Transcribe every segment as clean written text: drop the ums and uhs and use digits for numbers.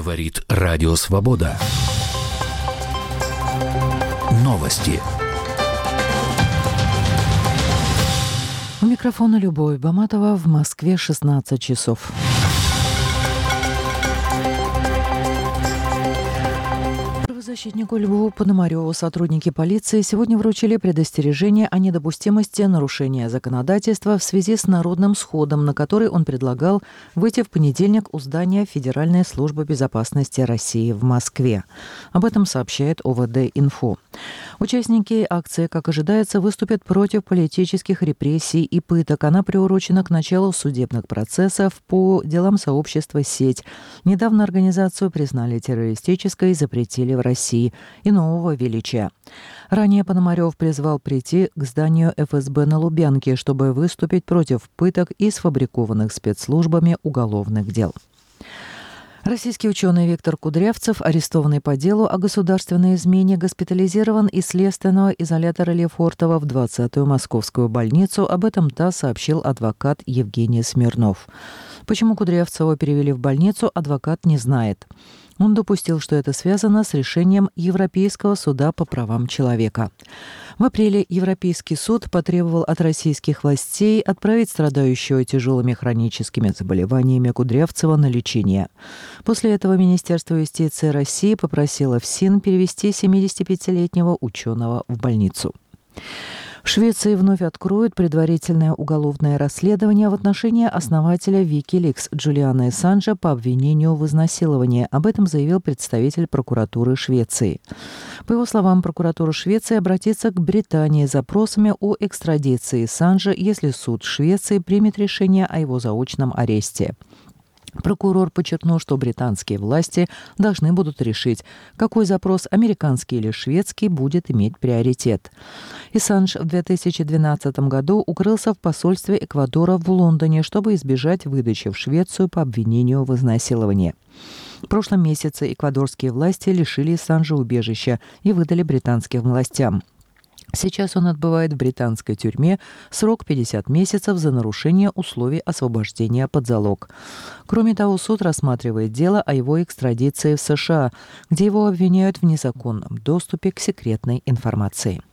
Говорит Радио Свобода. Новости. У микрофона Любовь Баматова. В Москве 16 часов. Правозащитнику Льву Пономареву сотрудники полиции сегодня вручили предостережение о недопустимости нарушения законодательства в связи с народным сходом, на который он предлагал выйти в понедельник у здания Федеральной службы безопасности России в Москве. Об этом сообщает ОВД-Инфо. Участники акции, как ожидается, выступят против политических репрессий и пыток. Она приурочена к началу судебных процессов по делам сообщества «Сеть». Недавно организацию признали террористической и запретили в России и нового величия. Ранее Пономарев призвал прийти к зданию ФСБ на Лубянке, чтобы выступить против пыток и сфабрикованных спецслужбами уголовных дел. Российский ученый Виктор Кудрявцев, арестованный по делу о государственной измене, госпитализирован из следственного изолятора Лефортово в 20-ю московскую больницу. Об этом ТАСС сообщил адвокат Евгений Смирнов. Почему Кудрявцева перевели в больницу, адвокат не знает. Он допустил, что это связано с решением Европейского суда по правам человека. В апреле Европейский суд потребовал от российских властей отправить страдающего тяжелыми хроническими заболеваниями Кудрявцева на лечение. После этого Министерство юстиции России попросило ФСИН перевести 75-летнего ученого в больницу. В Швеции вновь откроют предварительное уголовное расследование в отношении основателя Wikileaks Джулиана Ассанжа по обвинению в изнасиловании. Об этом заявил представитель прокуратуры Швеции. По его словам, прокуратура Швеции обратится к Британии с запросами о экстрадиции Ассанжа, если суд Швеции примет решение о его заочном аресте. Прокурор подчеркнул, что британские власти должны будут решить, какой запрос, американский или шведский, будет иметь приоритет. Ассанж в 2012 году укрылся в посольстве Эквадора в Лондоне, чтобы избежать выдачи в Швецию по обвинению в изнасиловании. В прошлом месяце эквадорские власти лишили Ассанжа убежища и выдали британским властям. Сейчас он отбывает в британской тюрьме срок 50 месяцев за нарушение условий освобождения под залог. Кроме того, суд рассматривает дело о его экстрадиции в США, где его обвиняют в незаконном доступе к секретной информации.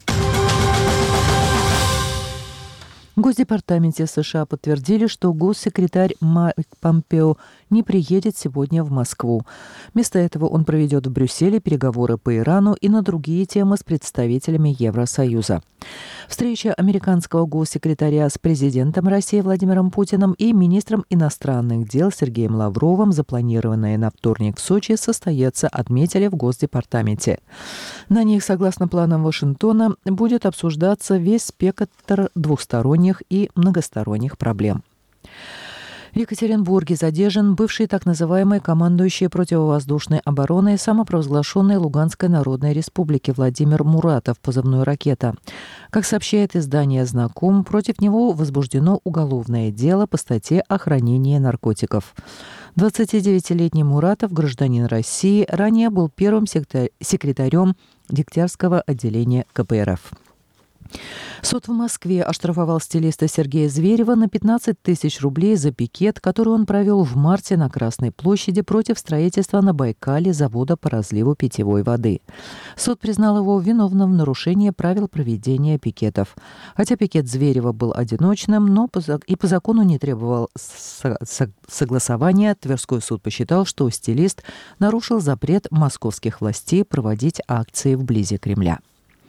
В Госдепартаменте США подтвердили, что госсекретарь Майк Помпео не приедет сегодня в Москву. Вместо этого он проведет в Брюсселе переговоры по Ирану и на другие темы с представителями Евросоюза. Встреча американского госсекретаря с президентом России Владимиром Путиным и министром иностранных дел Сергеем Лавровым, запланированная на вторник в Сочи, состоится, отметили в Госдепартаменте. На них, согласно планам Вашингтона, будет обсуждаться весь спектр двусторонних и многосторонних проблем. В Екатеринбурге задержан бывший так называемый командующий противовоздушной обороной самопровозглашенной Луганской Народной Республики Владимир Муратов, позывной «Ракета». Как сообщает издание «Знаком», против него возбуждено уголовное дело по статье о хранении наркотиков. 29-летний Муратов, гражданин России, ранее был первым секретарем Дегтярского отделения КПРФ. Суд в Москве оштрафовал стилиста Сергея Зверева на 15 тысяч рублей за пикет, который он провел в марте на Красной площади против строительства на Байкале завода по разливу питьевой воды. Суд признал его виновным в нарушении правил проведения пикетов. Хотя пикет Зверева был одиночным, но и по закону не требовал согласования, Тверской суд посчитал, что стилист нарушил запрет московских властей проводить акции вблизи Кремля.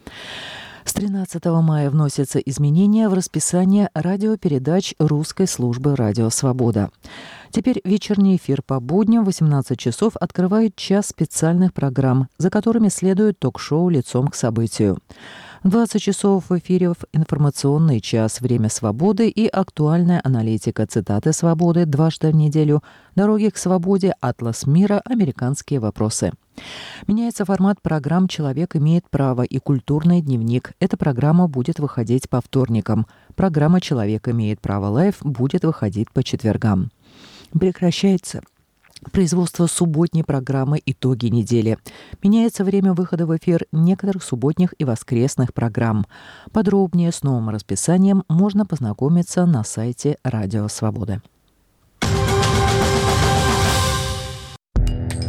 С 13 мая вносятся изменения в расписание радиопередач русской службы «Радио Свобода». Теперь вечерний эфир по будням в 18 часов открывает час специальных программ, за которыми следует ток-шоу «Лицом к событию». В 20 часов в эфире информационный час «Время свободы» и актуальная аналитика, цитаты свободы дважды в неделю, «Дороги к свободе», «Атлас мира», «Американские вопросы». Меняется формат программ «Человек имеет право» и «Культурный дневник». Эта программа будет выходить по вторникам. Программа «Человек имеет право лайв» будет выходить по четвергам. Прекращается производство субботней программы «Итоги недели». Меняется время выхода в эфир некоторых субботних и воскресных программ. Подробнее с новым расписанием можно познакомиться на сайте «Радио Свободы».